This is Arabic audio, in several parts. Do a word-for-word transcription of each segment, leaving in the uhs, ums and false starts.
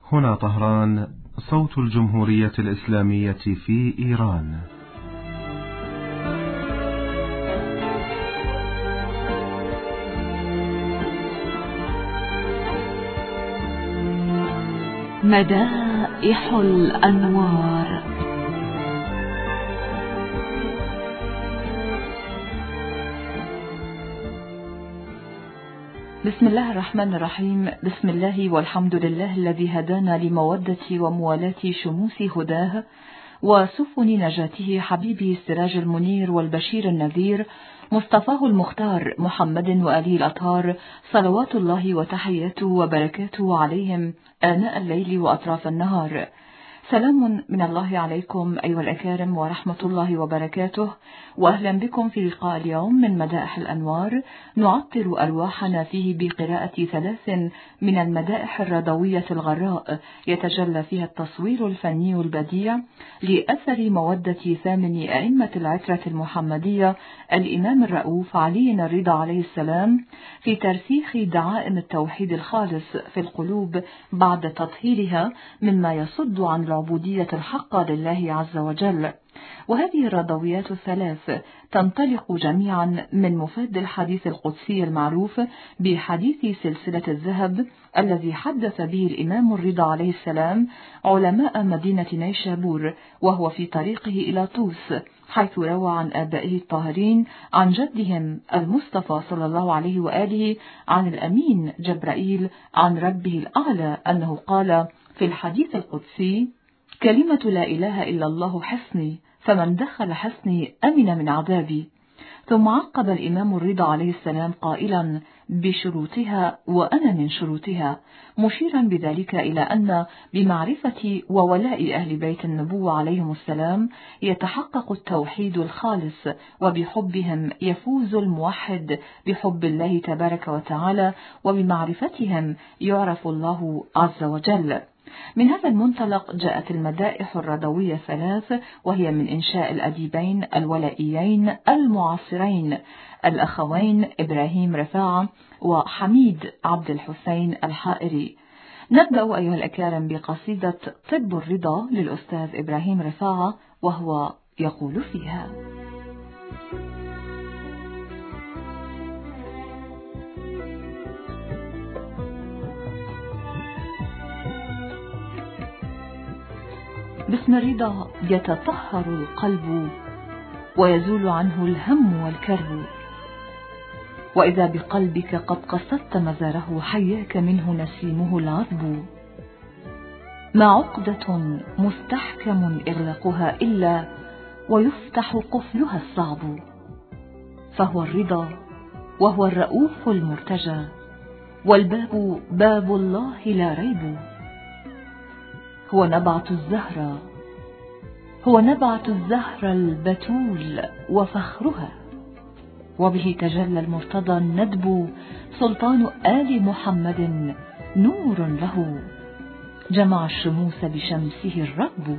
هنا طهران، صوت الجمهورية الإسلامية في إيران. مدائح الأنوار. بسم الله الرحمن الرحيم. بسم الله والحمد لله الذي هدانا لمودة وموالاة شموس هداه وسفن نجاته، حبيبه السراج المنير والبشير النذير، مصطفاه المختار محمد وآله الأطهار، صلوات الله وتحياته وبركاته عليهم آناء الليل وأطراف النهار. سلام من الله عليكم أيها الأكارم ورحمة الله وبركاته، وأهلا بكم في لقاء اليوم من مدائح الأنوار، نعطر ألواحنا فيه بقراءة ثلاث من المدائح الرضوية الغراء يتجلى فيها التصوير الفني البديع لأثر مودة ثامن أئمة العترة المحمدية الإمام الرؤوف علي الرضا عليه السلام، في ترسيخ دعائم التوحيد الخالص في القلوب بعد تطهيرها مما يصد عن العبودية الحقة لله عز وجل. وهذه الرضويات الثلاث تنطلق جميعا من مفاد الحديث القدسي المعروف بحديث سلسلة الذهب الذي حدث به الإمام الرضا عليه السلام علماء مدينة نيشابور وهو في طريقه إلى طوس، حيث روى عن آبائه الطاهرين عن جدهم المصطفى صلى الله عليه وآله عن الأمين جبرائيل عن ربه الأعلى أنه قال في الحديث القدسي: كلمة لا إله إلا الله حصني، فمن دخل حصني أمن من عذابي. ثم عقب الإمام الرضا عليه السلام قائلا بشروطها وأنا من شروطها، مشيرا بذلك إلى أن بمعرفة وولاء أهل بيت النبوة عليهم السلام يتحقق التوحيد الخالص، وبحبهم يفوز الموحد بحب الله تبارك وتعالى، وبمعرفتهم يعرف الله عز وجل. من هذا المنطلق جاءت المدائح الرضوية الثلاث، وهي من إنشاء الأديبين الولائيين المعاصرين الأخوين إبراهيم رفاعة وحميد عبد الحسين الحائري. نبدأ أيها الأكارم بقصيدة طب الرضا للأستاذ إبراهيم رفاعة، وهو يقول فيها: باسم الرضا يتطهر القلب ويزول عنه الهم والكرب، وإذا بقلبك قد قصدت مزاره حياك منه نسيمه العذب. ما عقدة مستحكم إغلاقها إلا ويفتح قفلها الصعب، فهو الرضا وهو الرؤوف المرتجى، والباب باب الله لا ريب. هو نبعة الزهرة هو نبعة الزهرة البتول وفخرها، وبه تجلى المرتضى الندب، سلطان آل محمد نور له، جمع الشموس بشمسه الرب.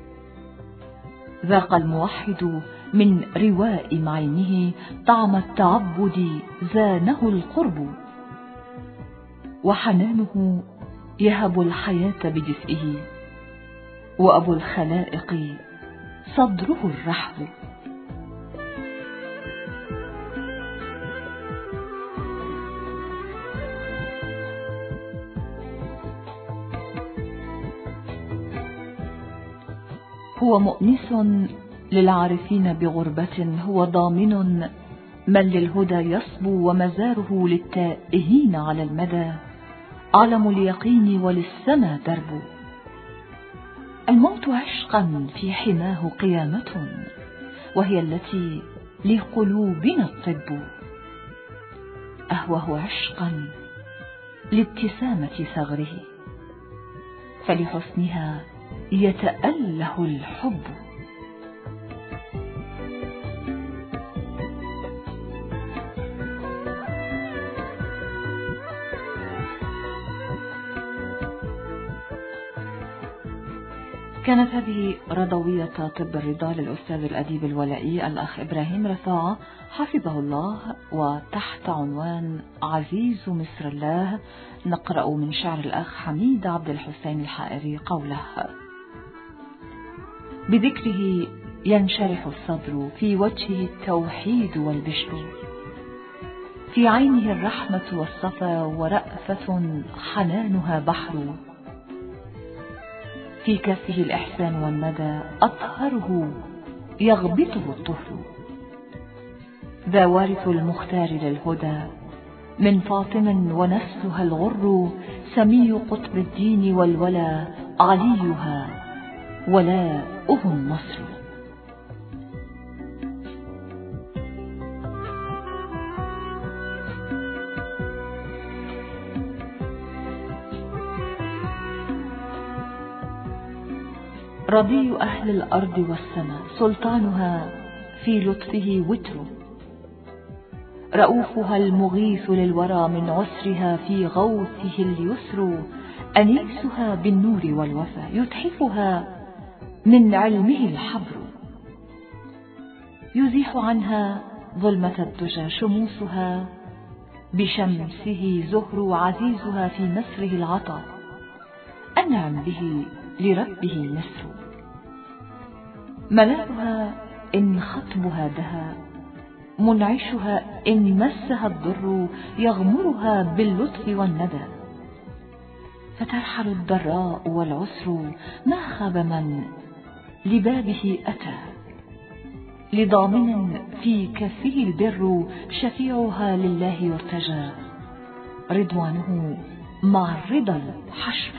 ذاق الموحد من رواء معينه طعم التعبد، زانه القرب، وحنانه يهب الحياة بدفئه، وأبو الخلائق صدره الرحب. هو مؤنس للعارفين بغربة، هو ضامن من للهدى يصبو، ومزاره للتائهين على المدى، علم اليقين وللسما درب. الموت عشقا في حماه قيامة، وهي التي لقلوبنا الطب. أهوه عشقا لابتسامة ثغره، فلحسنها يتأله الحب. كانت هذه رضوية طب الرضا للأستاذ الأديب الولائي الأخ إبراهيم رفاعة حفظه الله، وتحت عنوان عزيز مصر الله نقرأ من شعر الأخ حميد عبد الحسين الحائري قوله: بذكره ينشرح الصدر، في وجهه التوحيد والبشر، في عينه الرحمة والصفا ورأفة حنانها بحر، في كفه الإحسان والندى أطهره يغبطه الطهر، ذا وارث المختار للهدى من فاطم ونسلها الغر، سمي قطب الدين والولا عليها ولاؤه النصر. رضي أهل الأرض والسماء سلطانها في لطفه وتر، رؤوفها المغيث للورى من عسرها في غوثه اليسر، أنيسها بالنور والوفا يتحفها من علمه الحبر، يزيح عنها ظلمة الدجى شموسها بشمسه زهر، عزيزها في مسره العطا أنعم به لربه مصر، ملاذها إن خطبها دها، منعشها إن مسها الضر، يغمرها باللطف والندى، فترحل الضراء والعسر، ما خاب من لبابه أتى، لضامن في كفه البر، شفيعها لله يرتجى، رضوانه مع الرضا الحشر.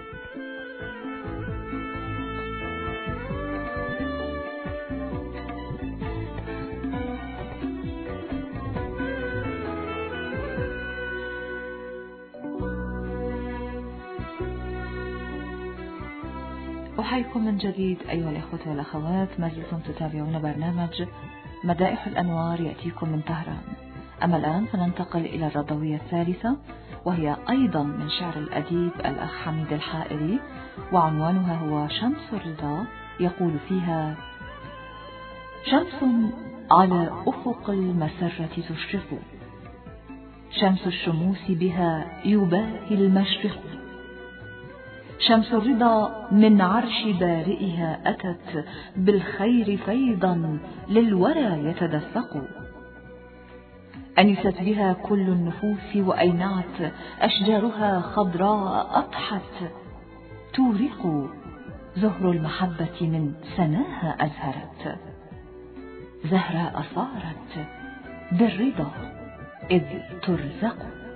أحييكم من جديد أيها الأخوة والأخوات، ما زلتم تتابعون برنامج مدائح الأنوار يأتيكم من طهران. أما الآن فننتقل إلى الرضوية الثالثة، وهي أيضا من شعر الأديب الأخ حميد الحائري، وعنوانها هو شمس الرضا. يقول فيها: شمس على أفق المسرة تشرق، شمس الشموس بها يباهي المشرق، شمس الرضا من عرش بارئها أتت، بالخير فيضا للورى يتدفق، أنست بها كل النفوس وأينعت، أشجارها خضراء أضحت، تورق زهر المحبة من سناها أزهرت، زهراء صارت بالرضا إذ ترزق.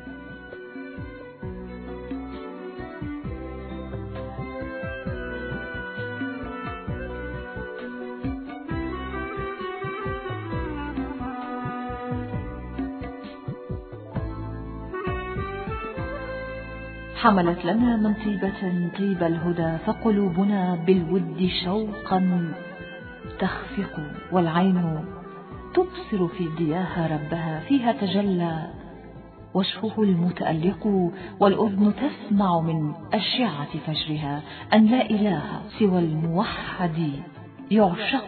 حملت لنا من طيبة طيب الهدى، فقلوبنا بالود شوقا تخفق، والعين تبصر في ضياها ربها، فيها تجلى وجهه المتألق، والأذن تسمع من أشعة فجرها أن لا إله سوى الموحد يعشق،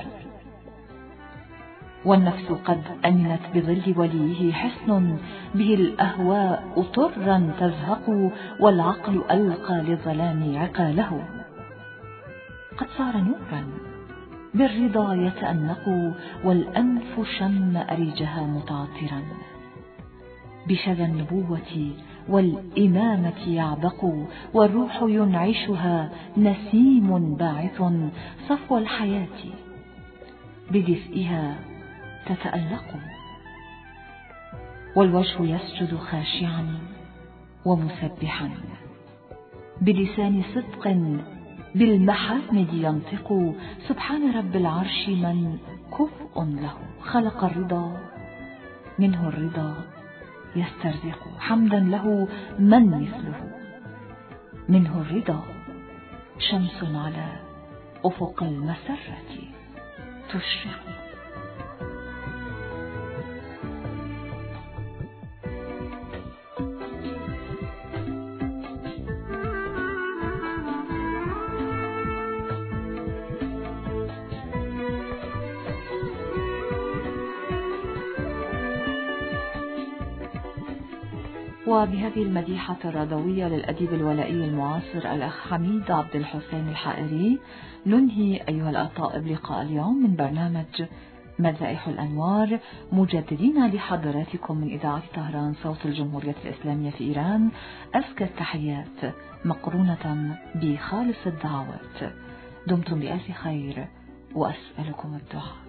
والنفس قد أمنت بظل وليه، حصن به الأهواء طرا تزهق، والعقل ألقى للظلام عقاله، قد صار نورا بالرضا يتأنق، والأنف شم أريجها متعطرا، بشذا النبوة والإمامة يعبق، والروح ينعشها نسيم باعث، صفو الحياة بدفئها تتألق، والوجه يسجد خاشعا ومسبحا، بلسان صدق بالمحامد ينطق، سبحان رب العرش من كفء له، خلق الرضا منه الرضا يسترزق، حمدا له من مثله منه الرضا، شمس على أفق المسرة تشرق. وبهذه المديحة الرضوية للأديب الولائي المعاصر الأخ حميد عبد الحسين الحائري ننهي أيها الأطائب لقاء اليوم من برنامج مذائح الأنوار، مجددين لحضراتكم من إذاعة طهران صوت الجمهورية الإسلامية في إيران أزكى التحيات مقرونة بخالص الدعوات. دمتم بألف خير وأسألكم الدعاء.